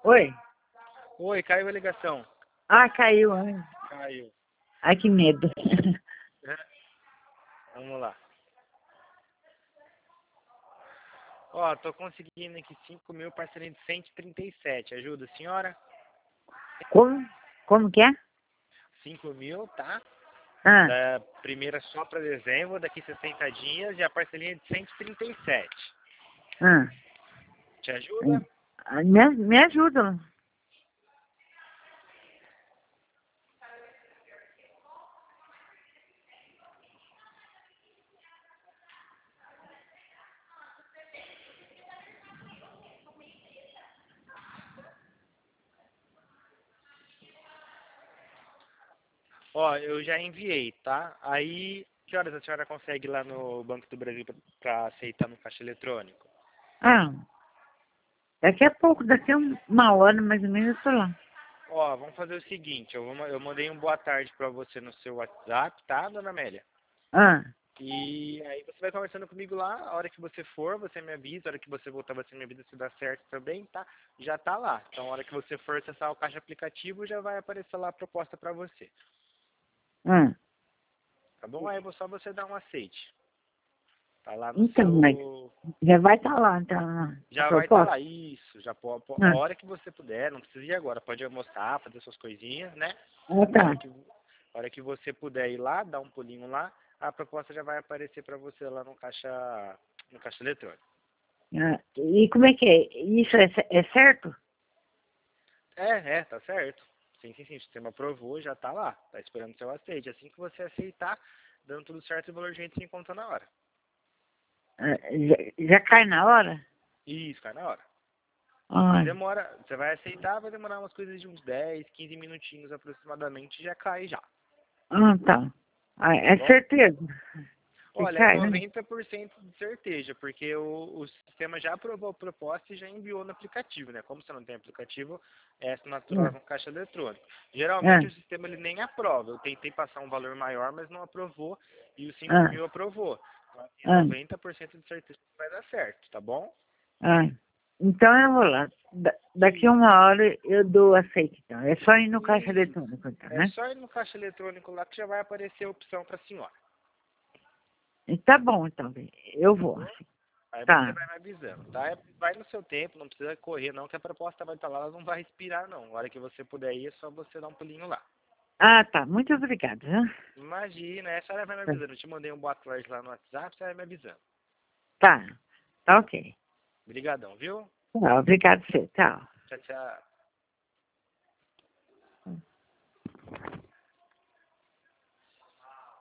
Oi. Oi, caiu a ligação. Ah, caiu. Ai, Caiu. ai que medo. Vamos lá. Ó, tô conseguindo aqui 5.000 parcelinha de 137. Ajuda a senhora? Como? Como que é? 5.000, tá? Ah, Da primeira só para dezembro, daqui 60 dias, e a parcelinha de 137. ah. Te ajuda? Me ajuda. Ó, eu já enviei, tá? Aí, que horas a senhora consegue ir lá no Banco do Brasil para aceitar no caixa eletrônico? Ah, daqui a pouco, daqui a uma hora mais ou menos eu tô lá. Ó, vamos fazer o seguinte, eu mandei um boa tarde para você no seu WhatsApp, tá, dona Amélia? Ah, E aí você vai conversando comigo lá, a hora que você for, você me avisa, a hora que você voltar, você me avisa se dá certo também, tá? Já tá lá. Então, a hora que você for acessar o caixa aplicativo, já vai aparecer lá a proposta para você. ah. Tá bom? Aí só você dar um aceite. Tá lá no Então, mas seu... já vai estar lá, então, a Já vai estar proposta? lá, isso. Já a Ah, hora que você puder, não precisa ir agora, pode almoçar, fazer suas coisinhas, né? ah A hora tá. que, a hora que você puder ir lá, dar um pulinho lá, a proposta já vai aparecer para você lá no caixa eletrônico. Ah, e como é que é? Isso é certo? Tá certo. Sim, sim, sim. O sistema aprovou, já tá lá. Tá esperando seu aceite. Assim que você aceitar, dando tudo certo, o valor a gente se encontra na hora. Ah, já cai na hora? Isso, cai na hora. Mas Ah, demora, você vai aceitar, vai demorar umas coisas de uns 10, 15 minutinhos aproximadamente, já cai já. tá. Ah, Tá é bom? certeza que Olha, é cai, né? 90% de certeza, porque o sistema já aprovou a proposta e já enviou no aplicativo, né? Como você não tem aplicativo, é assinatura no caixa eletrônico. Ah, Geralmente o sistema ele nem aprova. Eu tentei passar um valor maior, mas não aprovou, e os cinco ah, mil aprovou. Então, assim, ah, 90% de certeza que vai dar certo, tá bom? ah. Então eu vou lá. Daqui a Isso. uma hora eu dou aceite, então. É só ir no caixa Isso. eletrônico, então, É né? só ir no caixa eletrônico lá que já vai aparecer a opção para a senhora. E tá bom, então, bem. Eu Tá vou, bom? assim. Aí você Tá. vai me avisando, tá? Vai no seu tempo, não precisa correr não, que a proposta vai estar lá, ela não vai respirar não. A hora que você puder ir, é só você dar um pulinho lá. Ah, tá. Muito obrigada, viu? Imagina, essa hora vai me Tá. avisando. Eu te mandei um boa tarde lá no WhatsApp, você vai me avisando. Tá, tá ok. Obrigadão, viu? Tá, obrigado, você. Tchau. Tchau, tchau.